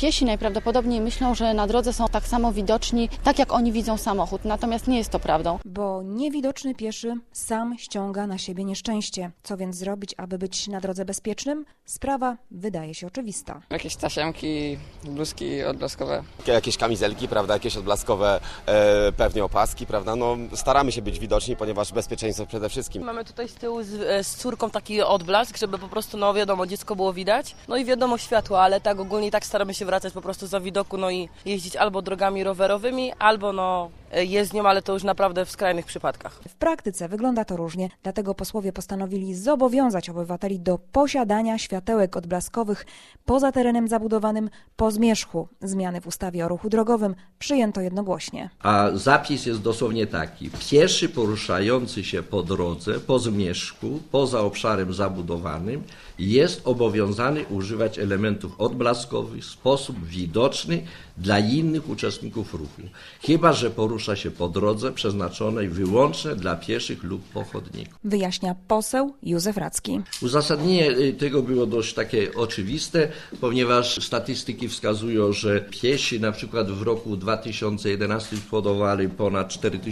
Piesi najprawdopodobniej myślą, że na drodze są tak samo widoczni, tak jak oni widzą samochód, natomiast nie jest to prawdą. Bo niewidoczny pieszy sam ściąga na siebie nieszczęście. Co więc zrobić, aby być na drodze bezpiecznym? Sprawa wydaje się oczywista. Jakieś tasiemki, bluzki odblaskowe. Jakieś kamizelki, prawda, jakieś odblaskowe, pewnie opaski, prawda, no staramy się być widoczni, ponieważ bezpieczeństwo przede wszystkim. Mamy tutaj z tyłu z córką taki odblask, żeby po prostu, no wiadomo, dziecko było widać, no i wiadomo światło, ale tak ogólnie tak staramy się wracać po prostu za widoku, no i jeździć albo drogami rowerowymi, albo no jezdnią, ale to już naprawdę w skrajnych przypadkach. W praktyce wygląda to różnie, dlatego posłowie postanowili zobowiązać obywateli do posiadania światełek odblaskowych poza terenem zabudowanym po zmierzchu. Zmiany w ustawie o ruchu drogowym przyjęto jednogłośnie. A zapis jest dosłownie taki: pieszy poruszający się po drodze, po zmierzchu, poza obszarem zabudowanym jest obowiązany używać elementów odblaskowych w sposób widoczny dla innych uczestników ruchu, chyba że porusza się po drodze przeznaczonej wyłącznie dla pieszych lub pochodników. Wyjaśnia poseł Józef Racki. Uzasadnienie tego było dość takie oczywiste, ponieważ statystyki wskazują, że piesi na przykład w roku 2011 spowodowali ponad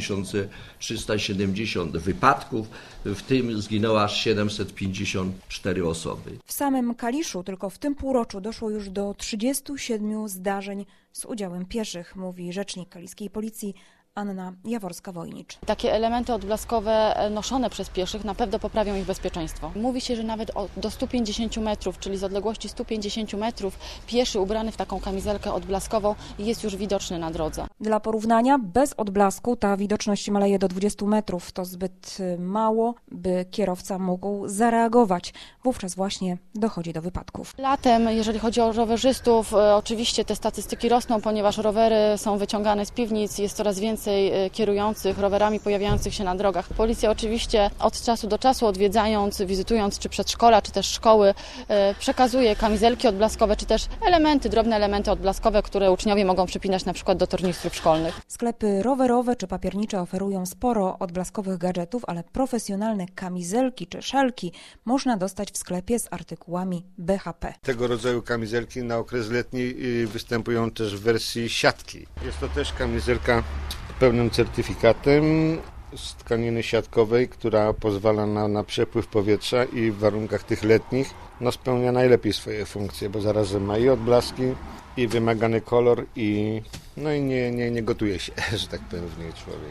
4370 wypadków, w tym zginęło aż 754 osoby. W samym Kaliszu tylko w tym półroczu doszło już do 37 zdarzeń z udziałem pieszych, mówi rzecznik kaliskiej policji Anna Jaworska-Wojnicz. Takie elementy odblaskowe noszone przez pieszych na pewno poprawią ich bezpieczeństwo. Mówi się, że nawet do 150 metrów, czyli z odległości 150 metrów, pieszy ubrany w taką kamizelkę odblaskową jest już widoczny na drodze. Dla porównania, bez odblasku ta widoczność maleje do 20 metrów. To zbyt mało, by kierowca mógł zareagować. Wówczas właśnie dochodzi do wypadków. Latem, jeżeli chodzi o rowerzystów, oczywiście te statystyki rosną, ponieważ rowery są wyciągane z piwnic, jest coraz więcej kierujących rowerami pojawiających się na drogach. Policja oczywiście od czasu do czasu odwiedzając, wizytując czy przedszkola, czy też szkoły, przekazuje kamizelki odblaskowe, czy też drobne elementy odblaskowe, które uczniowie mogą przypinać na przykład do tornistrów szkolnych. Sklepy rowerowe czy papiernicze oferują sporo odblaskowych gadżetów, ale profesjonalne kamizelki czy szelki można dostać w sklepie z artykułami BHP. Tego rodzaju kamizelki na okres letni występują też w wersji siatki. Jest to też kamizelka z pełnym certyfikatem z tkaniny siatkowej, która pozwala na przepływ powietrza i w warunkach tych letnich spełnia najlepiej swoje funkcje, bo zarazem ma i odblaski, i wymagany kolor, i nie gotuje się, że tak powiem, w niej człowiek.